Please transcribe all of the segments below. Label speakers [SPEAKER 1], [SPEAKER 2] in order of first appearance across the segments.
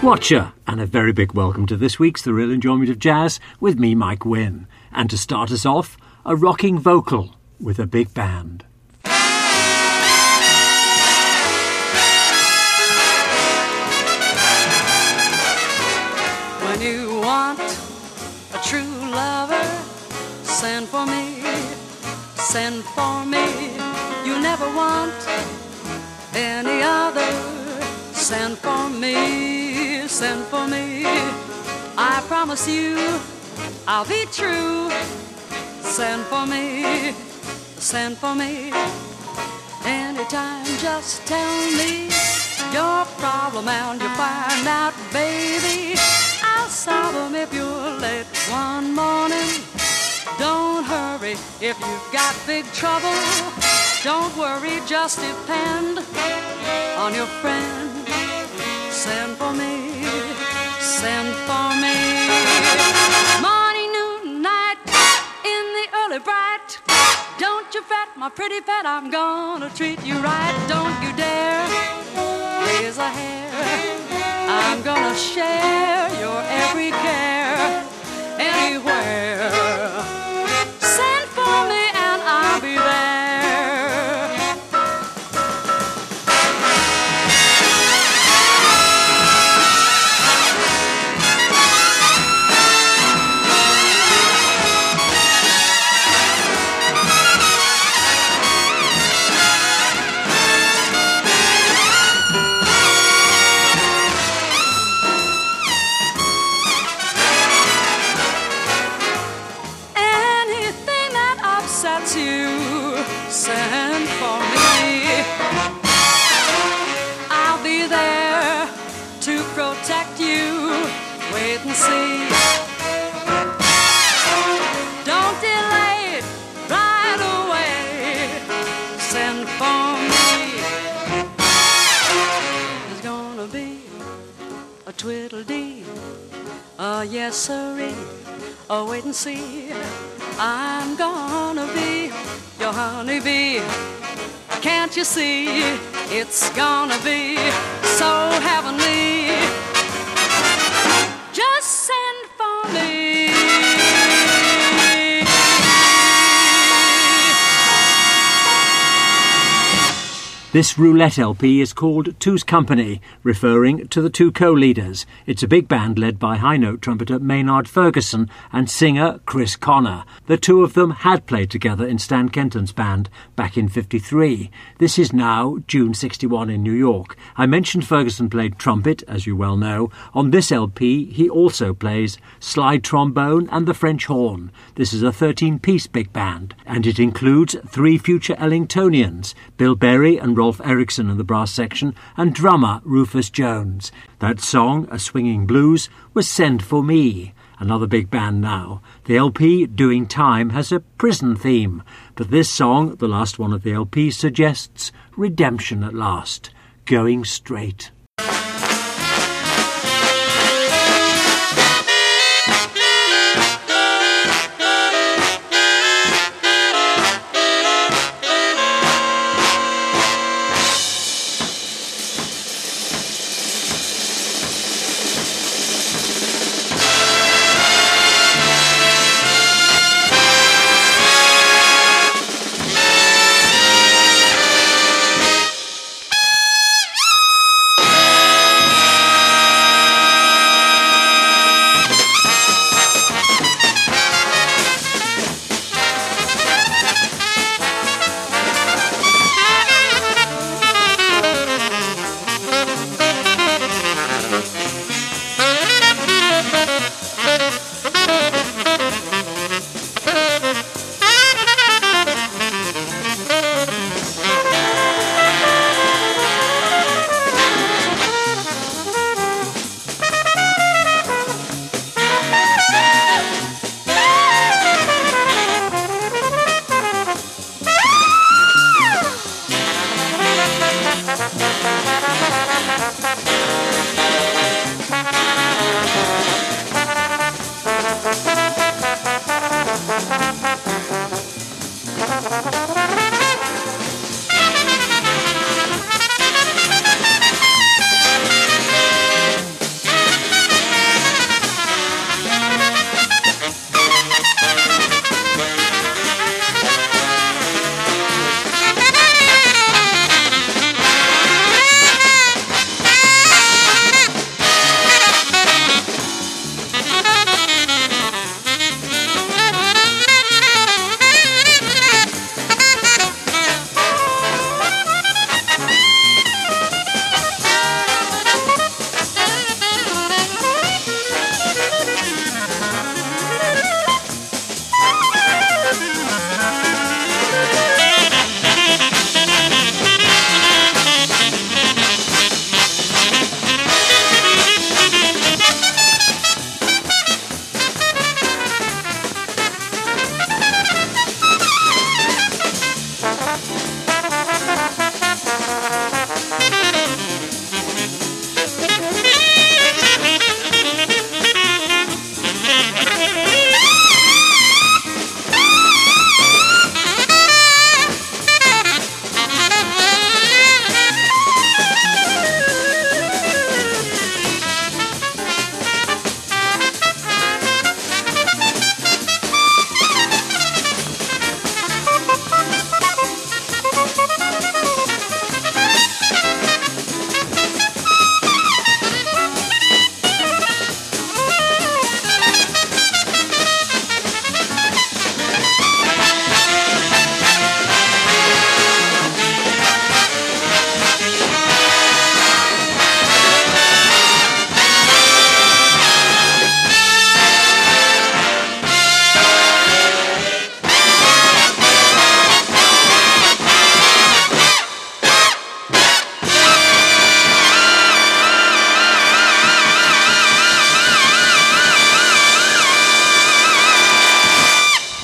[SPEAKER 1] Watcher, and a very big welcome to this week's The Real Enjoyment of Jazz with me, Mike Wynn. And to start us off, a rocking vocal with a big band.
[SPEAKER 2] When you want a true lover, send for me, send for me. You never want any other. Send for me, send for me. I promise you I'll be true. Send for me, send for me. Anytime, just tell me your problem and you'll find out, baby, I'll solve them if you're late one morning. Don't hurry if you've got big trouble. Don't worry, just depend on your friend. Send for me, send for me. Morning, noon, night, in the early bright. Don't you fret, my pretty pet, I'm gonna treat you right. Don't you dare raise a hair. I'm gonna share your every care anywhere. Send for me and I'll be there. Send for me. I'll be there to protect you. Wait and see. Don't delay it right away. Send for me. There's gonna be a twiddle-dee, a yes sirree, a wait and see. I'm gonna be your honeybee. Can't you see? It's gonna be so heavenly. Just send for me.
[SPEAKER 1] This Roulette LP is called Two's Company, referring to the two co-leaders. It's a big band led by high-note trumpeter Maynard Ferguson and singer Chris Connor. The two of them had played together in Stan Kenton's band back in '53. This is now June '61 in New York. I mentioned Ferguson played trumpet, as you well know. On this LP, he also plays slide trombone and the French horn. This is a 13-piece big band, and it includes 3 future Ellingtonians, Bill Berry and Rolf Erickson in the brass section, and drummer Rufus Jones. That song, A Swinging Blues, was Send for Me. Another big band now. The LP, Doing Time, has a prison theme, but this song, the last one of the LP, suggests redemption at last, going straight.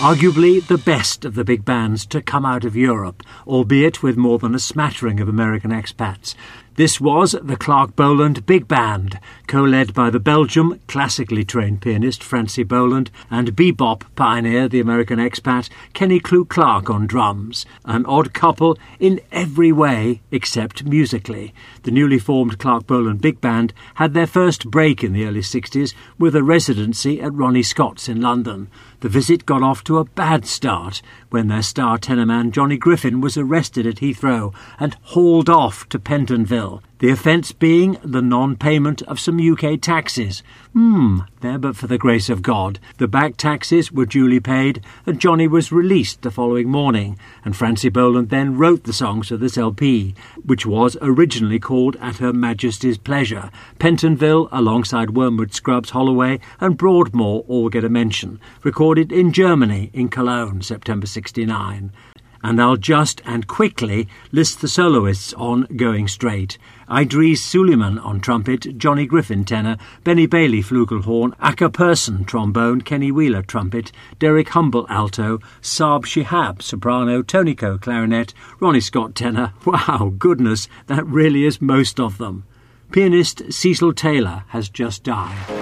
[SPEAKER 1] Arguably the best of the big bands to come out of Europe, albeit with more than a smattering of American expats. This was the Clark Boland Big Band, co-led by the Belgium classically trained pianist Francie Boland and bebop pioneer, the American expat Kenny Clu Clark on drums, an odd couple in every way except musically. The newly formed Clark Boland Big Band had their first break in the early 60s with a residency at Ronnie Scott's in London. The visit got off to a bad start when their star tenor man Johnny Griffin was arrested at Heathrow and hauled off to Pentonville, the offence being the non-payment of some UK taxes. There but for the grace of God. The back taxes were duly paid and Johnny was released the following morning, and Francie Boland then wrote the songs for this LP, which was originally called At Her Majesty's Pleasure. Pentonville, alongside Wormwood Scrubs, Holloway and Broadmoor all get a mention. Recorded in Germany, in Cologne, September 69. And I'll just and quickly list the soloists on Going Straight. Idris Suleiman on trumpet, Johnny Griffin tenor, Benny Bailey flugelhorn, Akka Person trombone, Kenny Wheeler trumpet, Derek Humble alto, Saab Shihab soprano, Tony Coe clarinet, Ronnie Scott tenor. Wow, goodness, that really is most of them. Pianist Cecil Taylor has just died.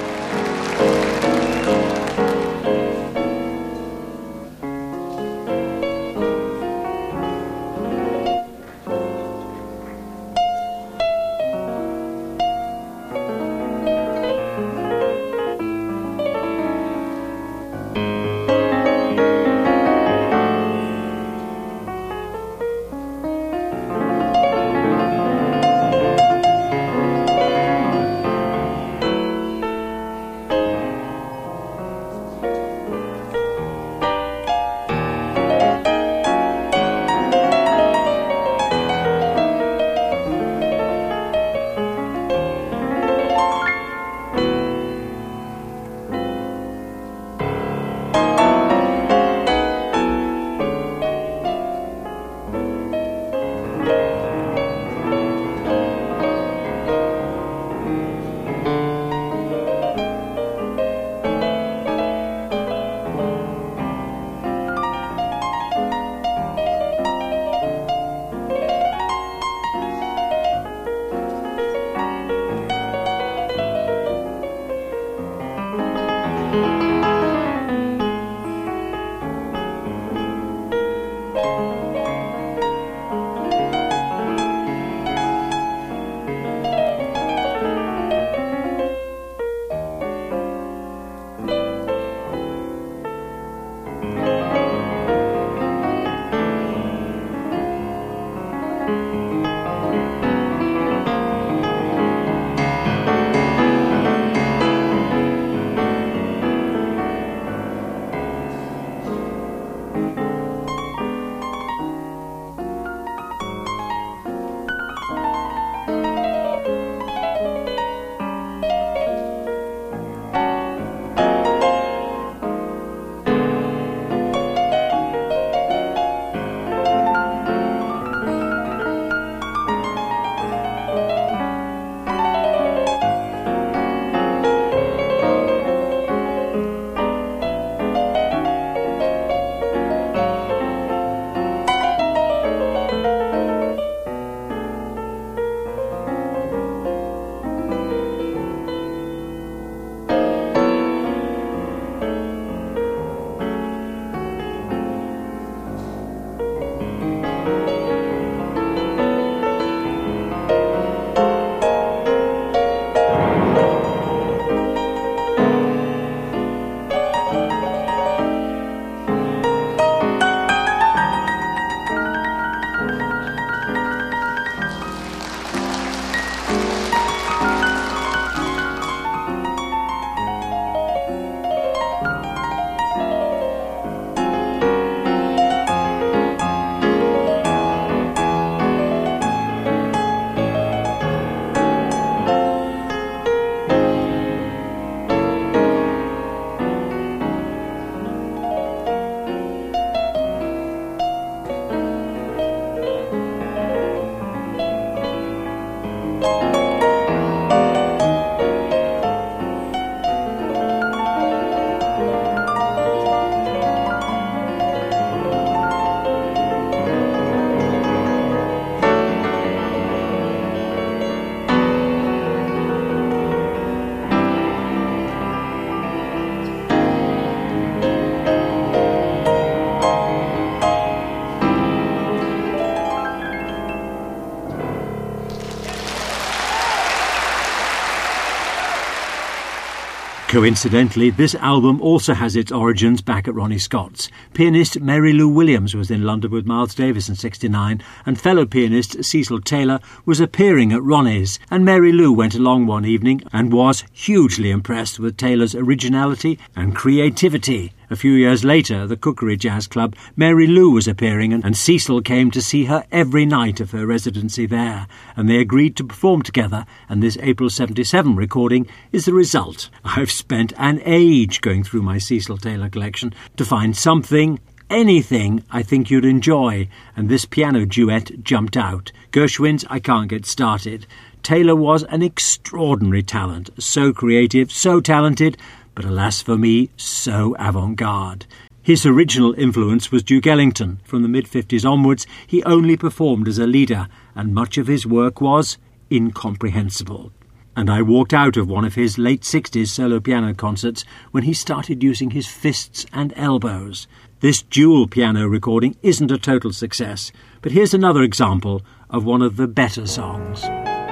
[SPEAKER 1] Coincidentally, this album also has its origins back at Ronnie Scott's. Pianist Mary Lou Williams was in London with Miles Davis in '69, and fellow pianist Cecil Taylor was appearing at Ronnie's, and Mary Lou went along one evening and was hugely impressed with Taylor's originality and creativity. A few years later, the Cookery Jazz Club, Mary Lou was appearing, and Cecil came to see her every night of her residency there, and they agreed to perform together, and this April '77 recording is the result. I've spent an age going through my Cecil Taylor collection to find something, anything I think you'd enjoy, and this piano duet jumped out. Gershwin's I Can't Get Started. Taylor was an extraordinary talent, so creative, so talented, but alas for me, so avant-garde. His original influence was Duke Ellington. From the mid-50s onwards, he only performed as a leader, and much of his work was incomprehensible. And I walked out of one of his late 60s solo piano concerts when he started using his fists and elbows. This dual piano recording isn't a total success, but here's another example of one of the better songs.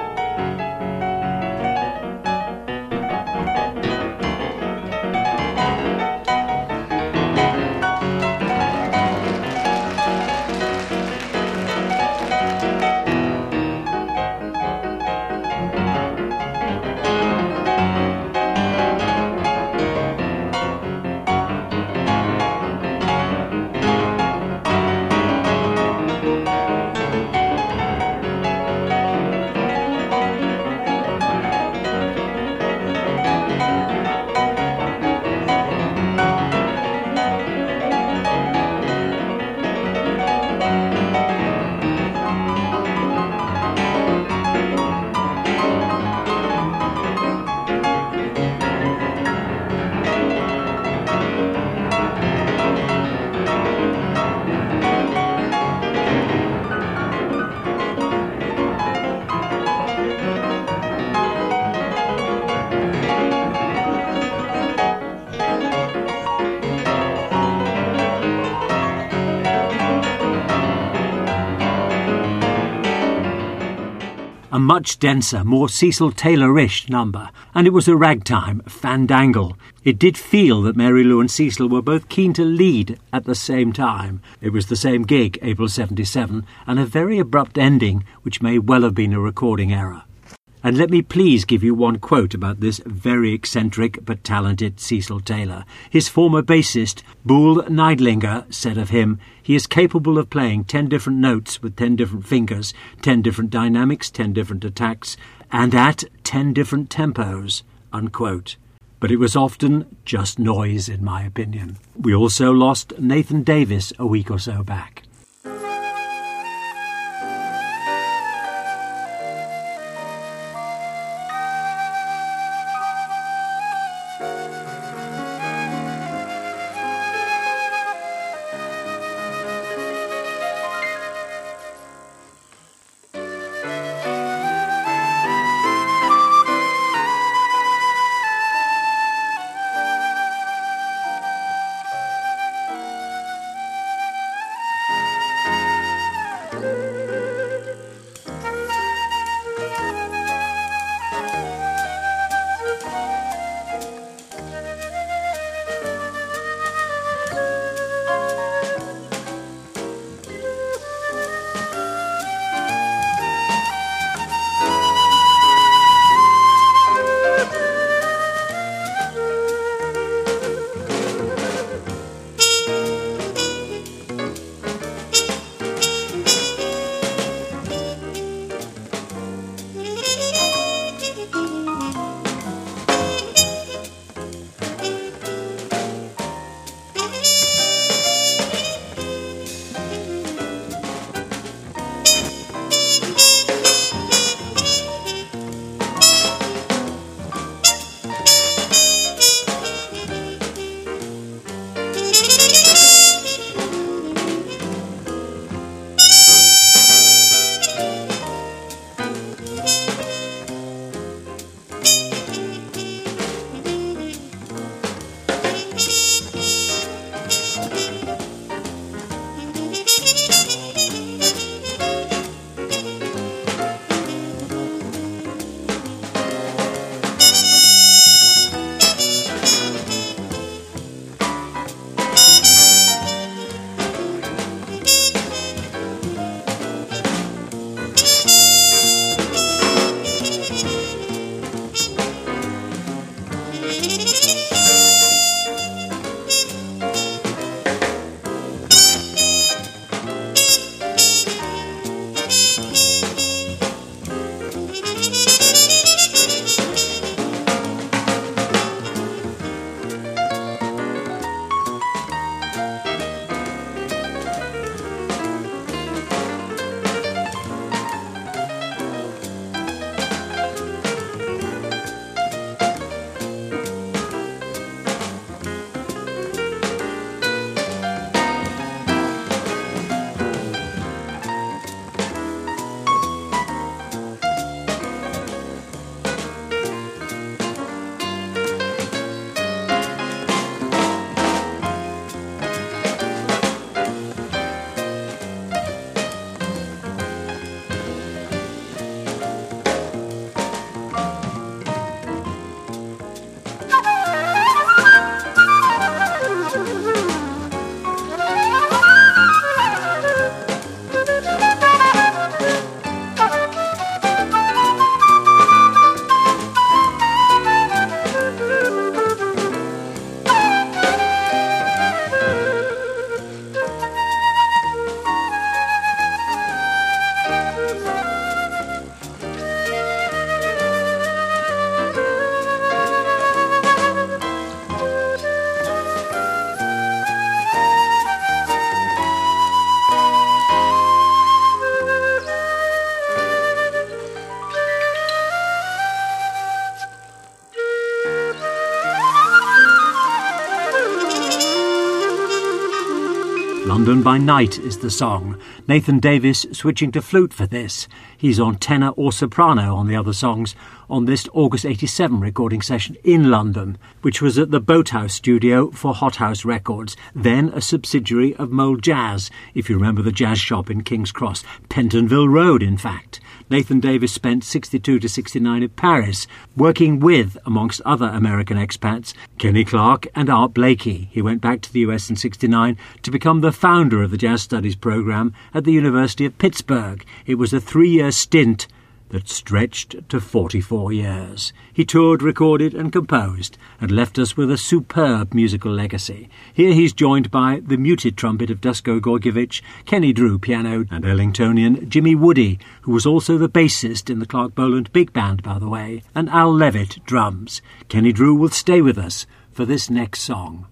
[SPEAKER 1] A much denser, more Cecil Taylor-ish number, and it was a ragtime fandangle. It did feel that Mary Lou and Cecil were both keen to lead at the same time. It was the same gig, April '77, and a very abrupt ending, which may well have been a recording error. And let me please give you one quote about this very eccentric but talented Cecil Taylor. His former bassist, Boole Neidlinger, said of him, "He is capable of playing 10 different notes with 10 different fingers, 10 different dynamics, 10 different attacks, and at 10 different tempos," unquote. But it was often just noise, in my opinion. We also lost Nathan Davis a week or so back. London by Night is the song. Nathan Davis switching to flute for this. He's on tenor or soprano on the other songs on this August 87 recording session in London, which was at the Boathouse studio for Hot House Records, then a subsidiary of Mole Jazz, if you remember the jazz shop in King's Cross, Pentonville Road in fact. Nathan Davis spent 62 to 69 in Paris, working with, amongst other American expats, Kenny Clarke and Art Blakey. He went back to the US in 69 to become the founder of the Jazz Studies program at the University of Pittsburgh. It was a 3-year stint that stretched to 44 years. He toured, recorded and composed and left us with a superb musical legacy. Here he's joined by the muted trumpet of Dusko Gorgievich, Kenny Drew piano and Ellingtonian Jimmy Woody, who was also the bassist in the Clark Boland Big Band, by the way, and Al Levitt drums. Kenny Drew will stay with us for this next song.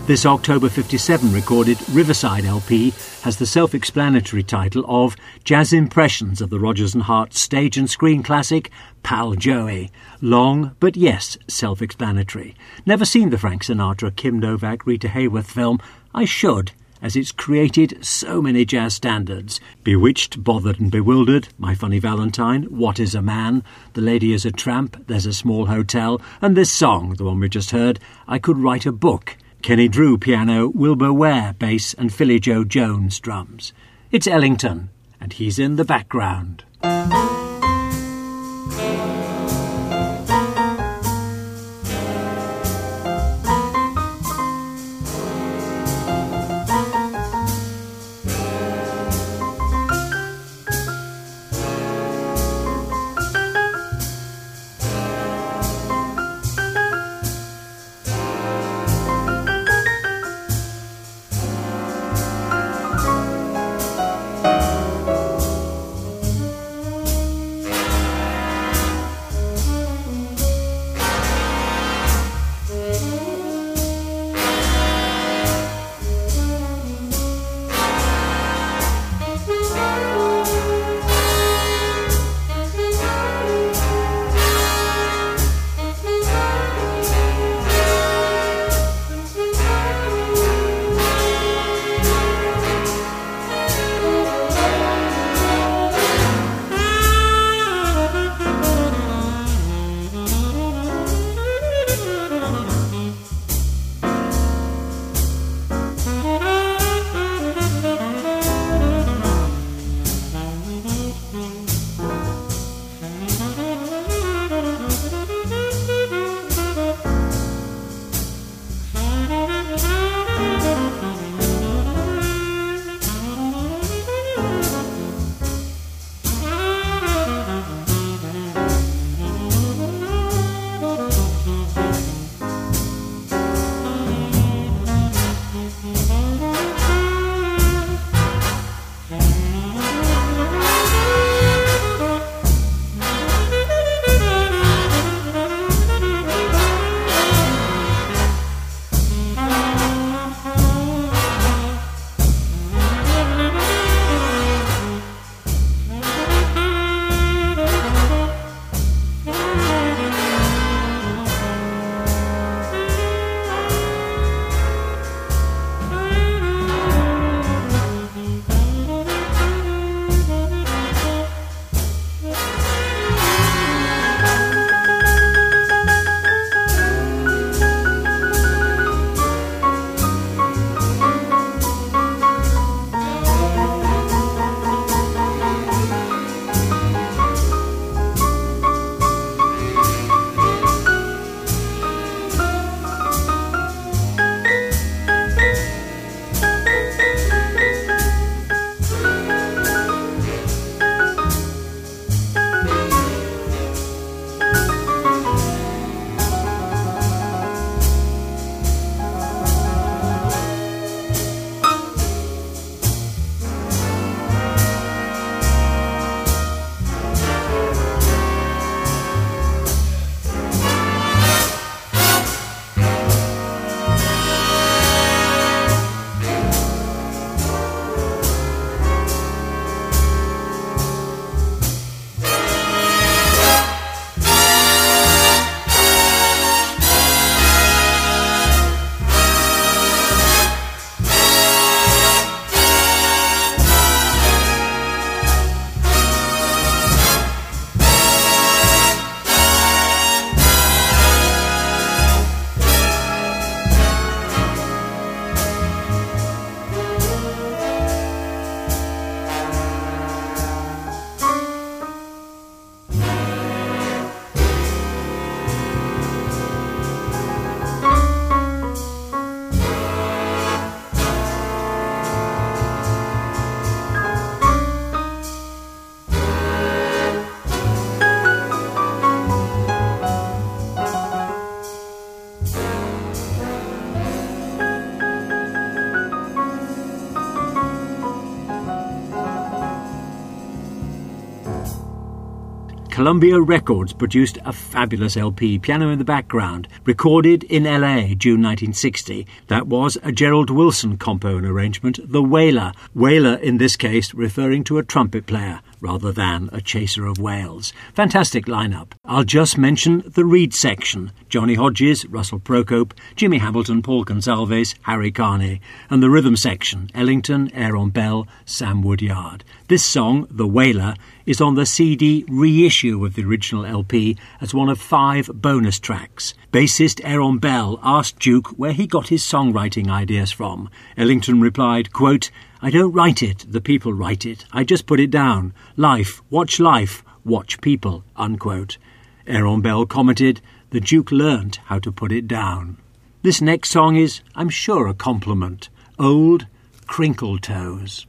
[SPEAKER 1] This October 57 recorded Riverside LP has the self-explanatory title of Jazz Impressions of the Rodgers and Hart stage and screen classic Pal Joey. Long, but yes, self-explanatory. Never seen the Frank Sinatra, Kim Novak, Rita Hayworth film. I should, as it's created so many jazz standards. Bewitched, Bothered and Bewildered, My Funny Valentine, What is a Man, The Lady is a Tramp, There's a Small Hotel, and this song, the one we just heard, I Could Write a Book. Kenny Drew, piano, Wilbur Ware, bass, and Philly Joe Jones, drums. It's Ellington, and he's in the background. Columbia Records produced a fabulous LP, Piano in the Background, recorded in LA, June 1960. That was a Gerald Wilson compo and arrangement, The Wailer. Wailer, in this case, referring to a trumpet player rather than a chaser of whales. Fantastic lineup. I'll just mention the Reed section: Johnny Hodges, Russell Procope, Jimmy Hamilton, Paul Gonsalves, Harry Carney, and the rhythm section: Ellington, Aaron Bell, Sam Woodyard. This song, The Wailer, is on the CD reissue of the original LP as one of 5 bonus tracks. Bassist Aaron Bell asked Duke where he got his songwriting ideas from. Ellington replied, quote, "I don't write it, the people write it. I just put it down. Life, watch people," unquote. Aaron Bell commented, "The Duke learnt how to put it down." This next song is, I'm sure, a compliment. Old Crinkle Toes.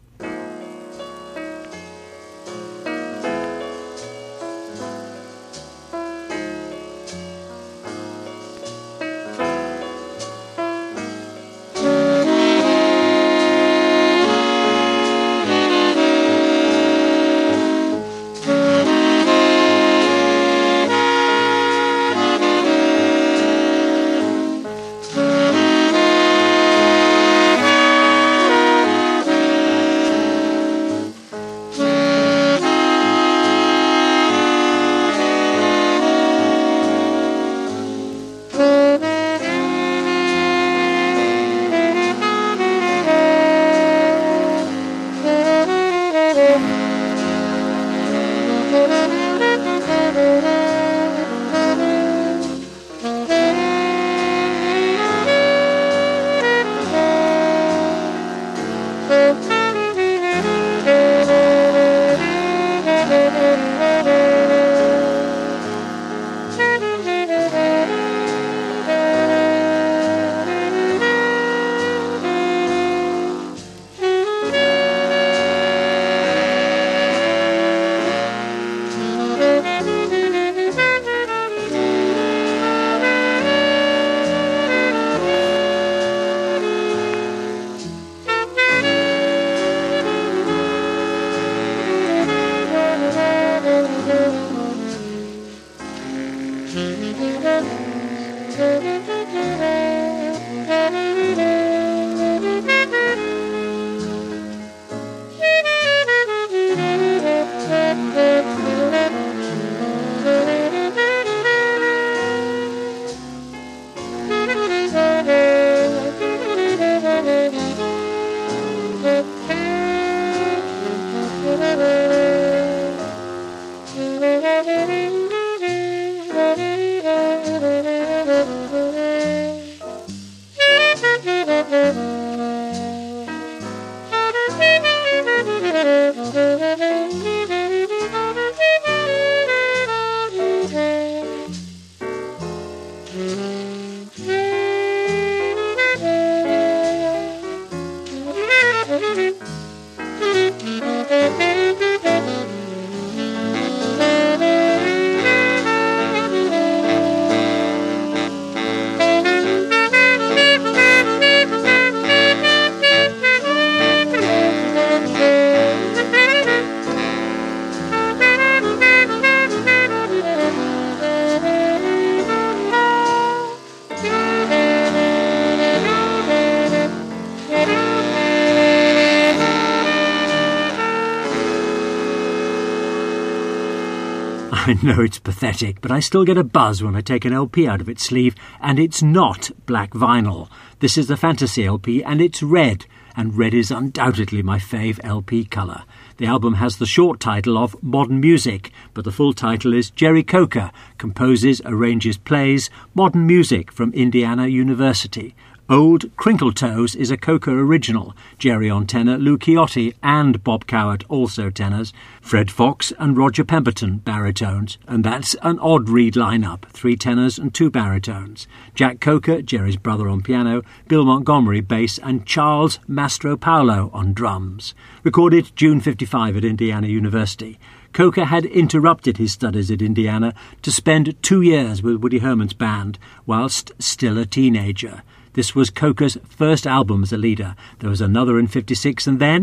[SPEAKER 1] I know it's pathetic, but I still get a buzz when I take an LP out of its sleeve, and it's not black vinyl. This is a fantasy LP, and it's red, and red is undoubtedly my fave LP colour. The album has the short title of Modern Music, but the full title is Jerry Coker composes, arranges, plays modern music from Indiana University. Old Crinkle Toes is a Coker original. Jerry on tenor, Lou Chiotti and Bob Cowart also tenors, Fred Fox and Roger Pemberton baritones, and that's an odd Reed lineup, 3 tenors and 2 baritones. Jack Coker, Jerry's brother, on piano, Bill Montgomery bass, and Charles Mastro Paolo on drums. Recorded June 55 at Indiana University. Coker had interrupted his studies at Indiana to spend 2 years with Woody Herman's band whilst still a teenager. This was Coker's first album as a leader. There was another in 56, and then,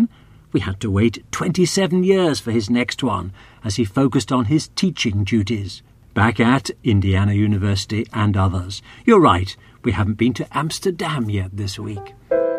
[SPEAKER 1] We had to wait 27 years for his next one as he focused on his teaching duties back at Indiana University and others. You're right, we haven't been to Amsterdam yet this week.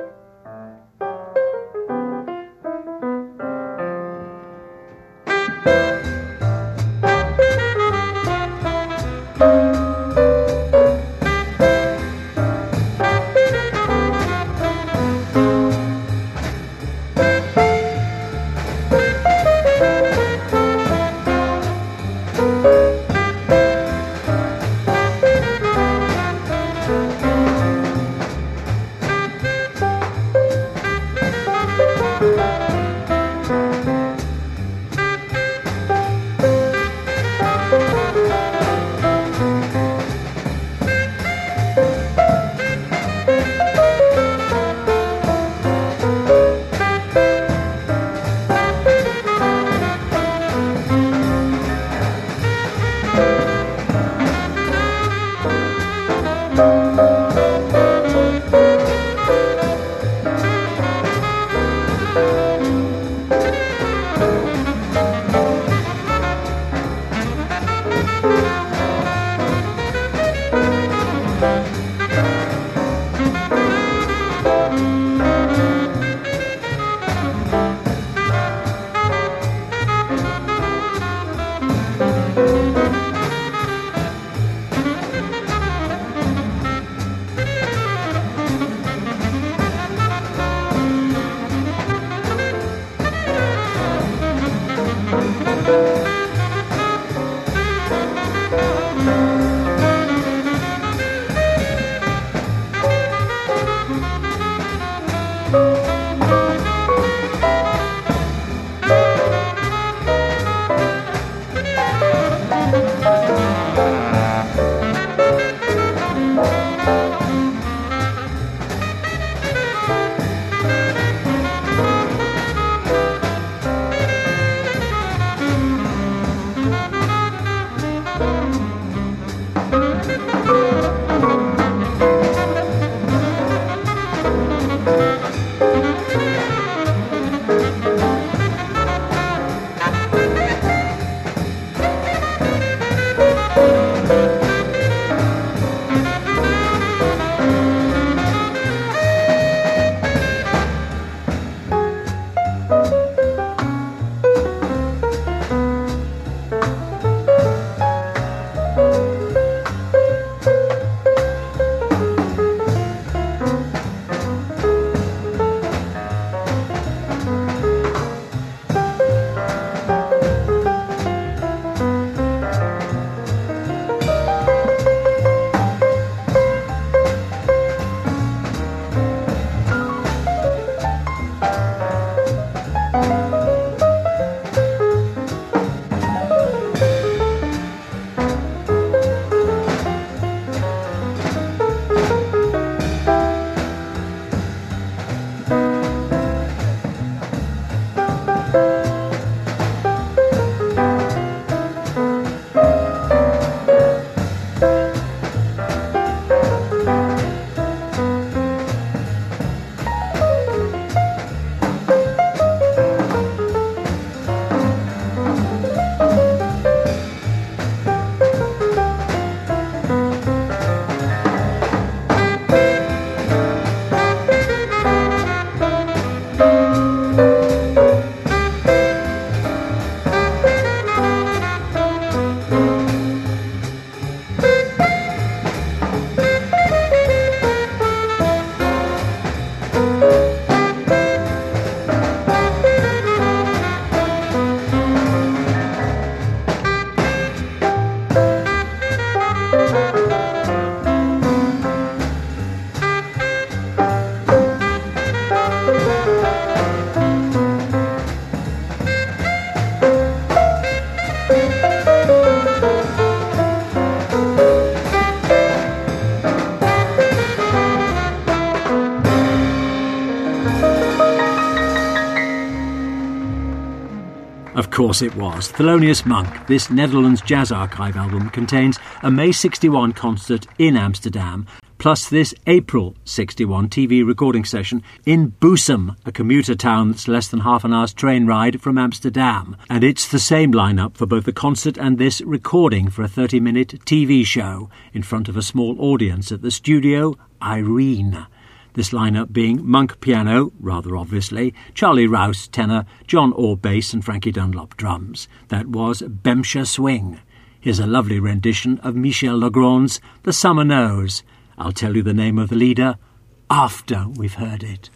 [SPEAKER 1] Of course it was. Thelonious Monk, this Netherlands Jazz Archive album, contains a May 61 concert in Amsterdam, plus this April 61 TV recording session in Bussum, a commuter town that's less than half an hour's train ride from Amsterdam. And it's the same lineup for both the concert and this recording for a 30-minute TV show in front of a small audience at the studio Irene. This lineup being Monk piano, rather obviously, Charlie Rouse tenor, John Orr bass and Frankie Dunlop drums. That was Bemsha Swing. Here's a lovely rendition of Michel Legrand's The Summer Knows. I'll tell you the name of the leader after we've heard it.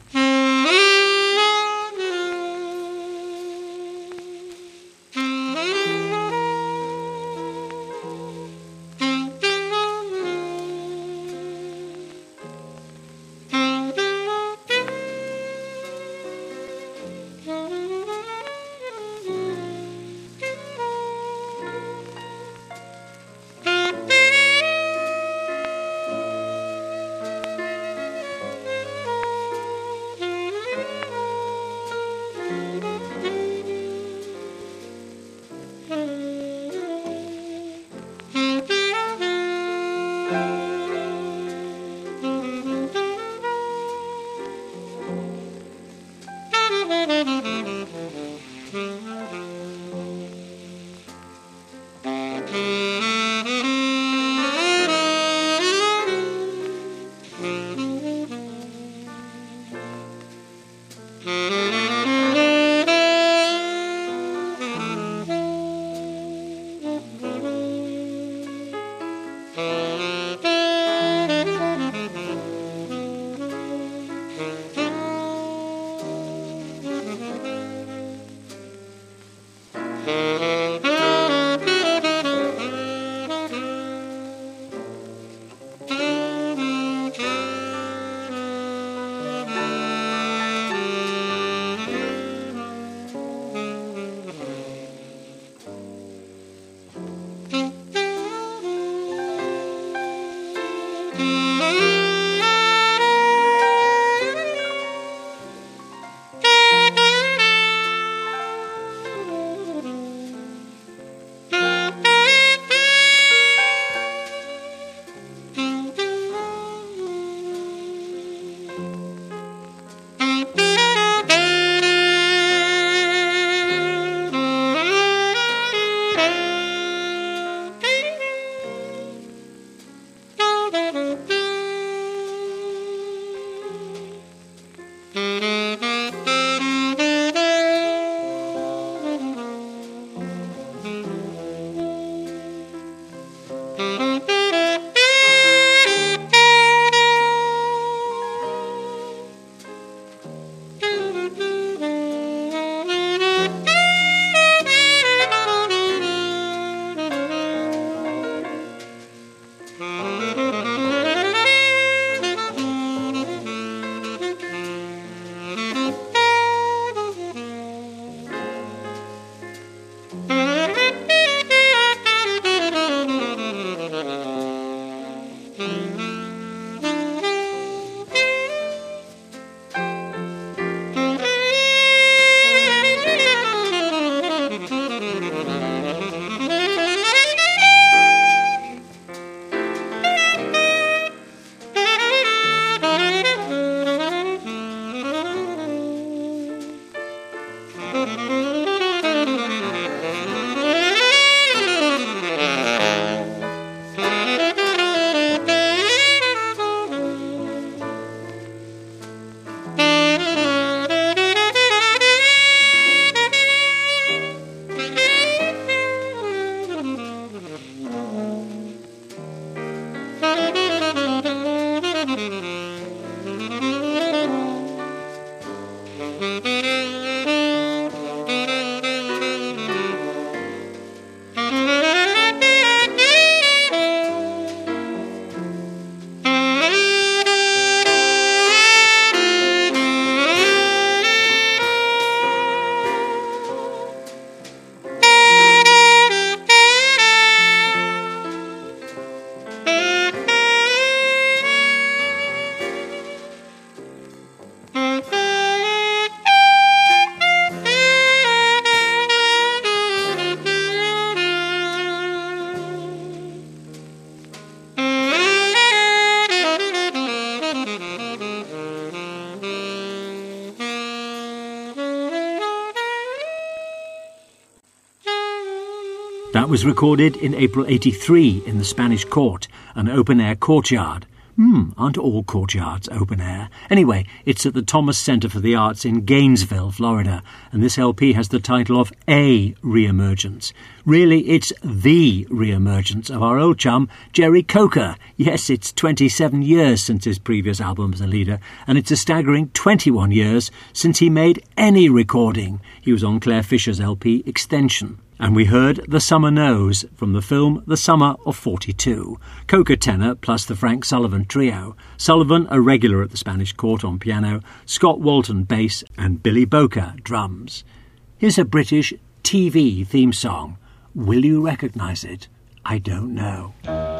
[SPEAKER 1] That was recorded in April 83 in the Spanish Court, an open-air courtyard. Aren't all courtyards open air? Anyway, it's at the Thomas Center for the Arts in Gainesville, Florida, and this LP has the title of A Re-Emergence. Really, it's the re-emergence of our old chum, Jerry Coker. Yes, it's 27 years since his previous album as a leader, and it's a staggering 21 years since he made any recording. He was on Claire Fisher's LP Extension. And we heard The Summer Knows from the film The Summer of 42. Coker tenor plus the Frank Sullivan trio. Sullivan, a regular at the Spanish Court on piano, Scott Walton bass and Billy Boker drums. Here's a British TV theme song. Will you recognise it? I don't know.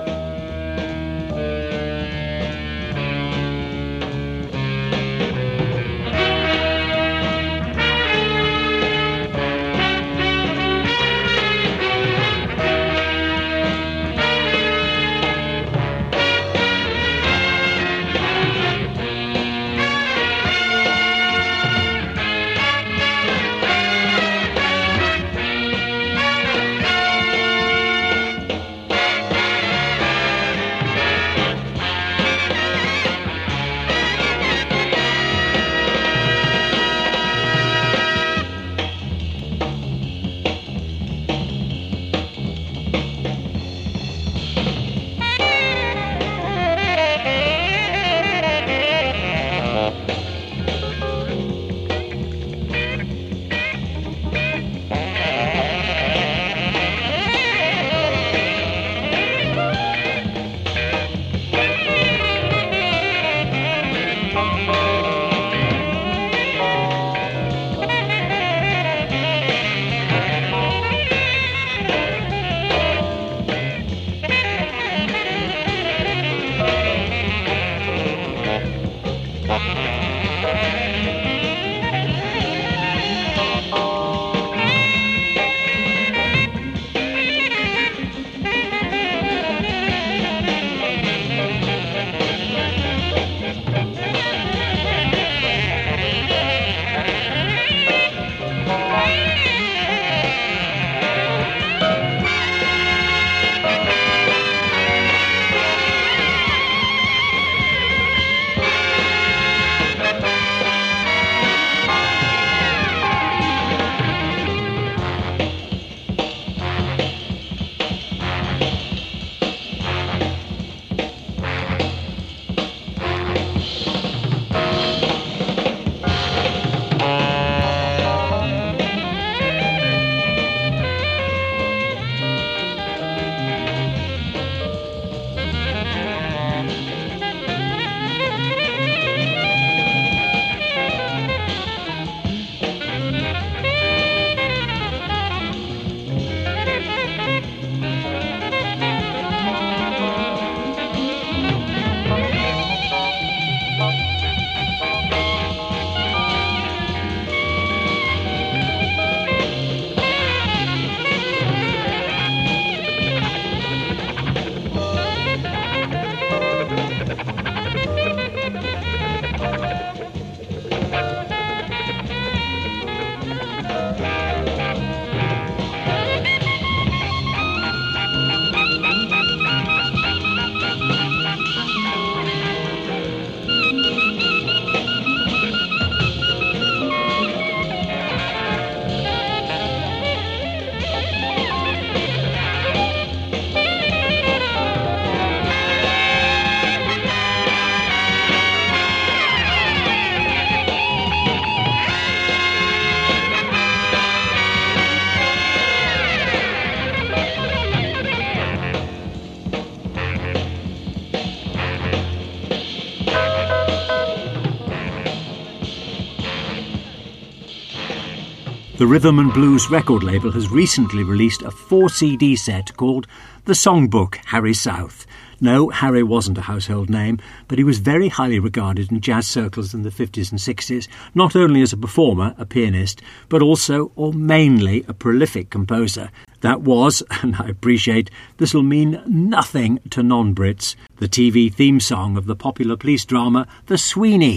[SPEAKER 1] The Rhythm and Blues record label has recently released a 4-CD set called The Songbook, Harry South. No, Harry wasn't a household name, but he was very highly regarded in jazz circles in the 50s and 60s, not only as a performer, a pianist, but also, or mainly, a prolific composer. That was, and I appreciate, this will mean nothing to non-Brits, the TV theme song of the popular police drama The Sweeney,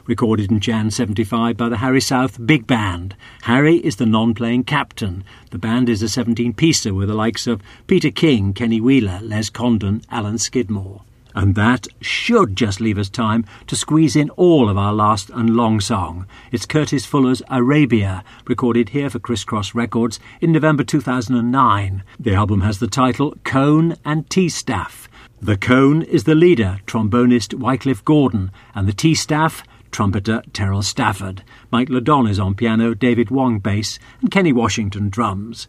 [SPEAKER 1] recorded in Jan 75 by the Harry South Big Band. Harry is the non-playing captain. The band is a 17-piecer with the likes of Peter King, Kenny Wheeler, Les Condon, Alan Skidmore. And that should just leave us time to squeeze in all of our last and long song. It's Curtis Fuller's Arabia, recorded here for Criss Cross Records in November 2009. The album has the title Cone and Tea-Staff. The Cone is the leader, trombonist Wycliffe Gordon, and the Tea-Staff, trumpeter Terrell Stafford. Mike Ladon is on piano, David Wong bass, and Kenny Washington drums.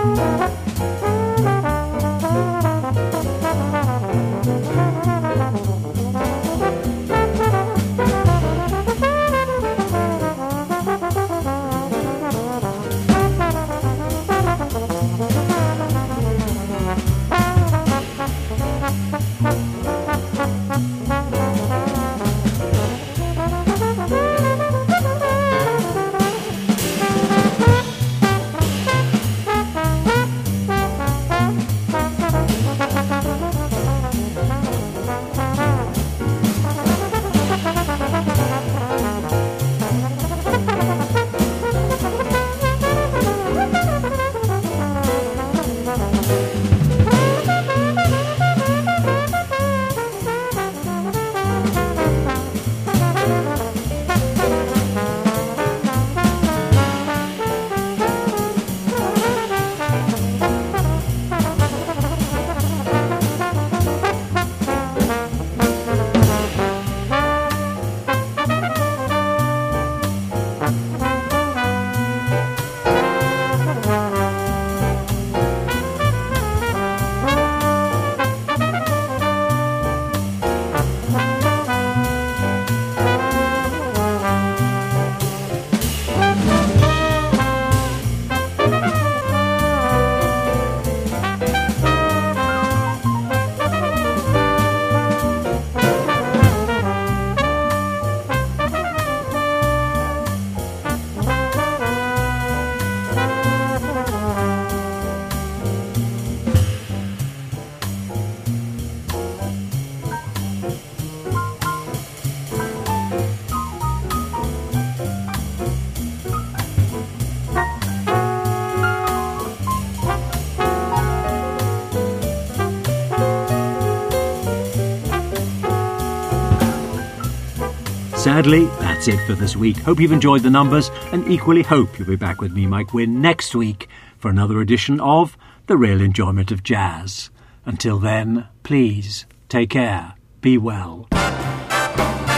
[SPEAKER 1] Sadly, that's it for this week. Hope you've enjoyed the numbers, and equally hope you'll be back with me, Mike Gwynn, next week for another edition of The Real Enjoyment of Jazz. Until then, please take care, be well.